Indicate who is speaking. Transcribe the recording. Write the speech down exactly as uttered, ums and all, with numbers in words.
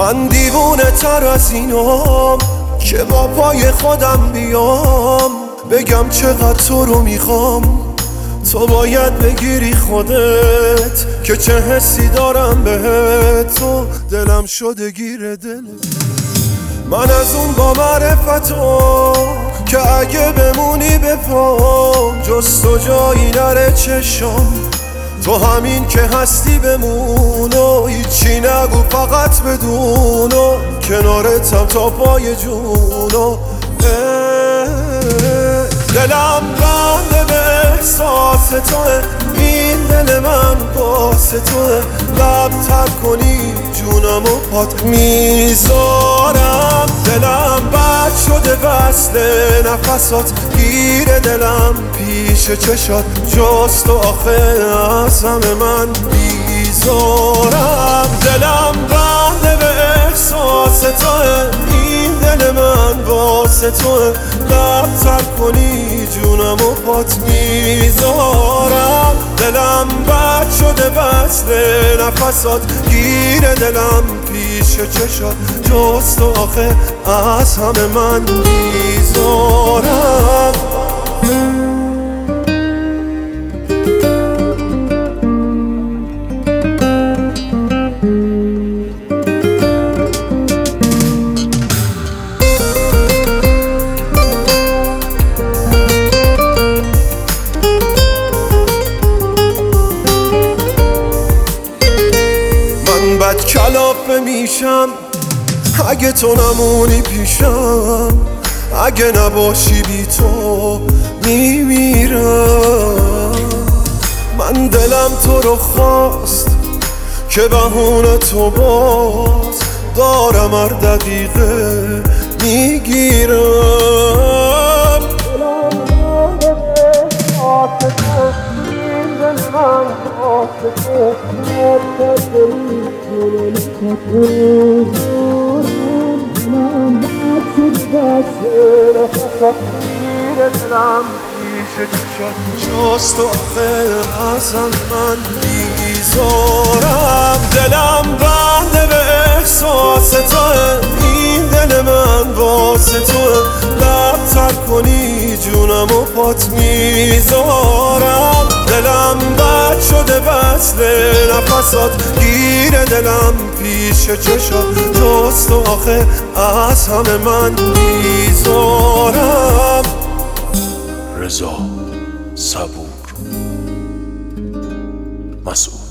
Speaker 1: من دیوونه تر از اینام که با پای خودم بیام بگم چقدر تو رو میخوام. تو باید بگیری خودت که چه حسی دارم بهت. تو دلم شده گیر دلت. من از اون با معرفتو که اگه بمونی به پام جز تو جایی نره چشام. تو همین که هستی بمون و هیچی نگو فقط بدون و کنارتم تا پای جون و دلم بنده به احساس توه. این دل من واسه توه. لب تر کنی جونم و پات میذارم. دلم بد شده وصل نفسات گیر دلم پیش چشات جز تو آخه از همه من بیزارم. دلم بنده به احساس توه. این دل من واسه توه. لب تر کنی جونم و پات میذارم. دلم بد شده وصل نفسات گیر دلم پیش چشات جز تو آخه از همه من بیزارم. بد کلافه میشم اگه تو نمونی پیشم. اگه نباشی بی تو میمیرم. من دلم تو رو خواست که بهونه تو باز دارم هر دقیقه میگیرم. جز تو آخه ازم من بیزارم. دلم بنده به احساس توه. این دل من واسه توه. لب تر کنی جونم و پات میذارم. دلم بد شده وصل نفسات گیر دلم پیش چشات جز تو آخه از همه من بیزارم.
Speaker 2: رضا صبور مسئول.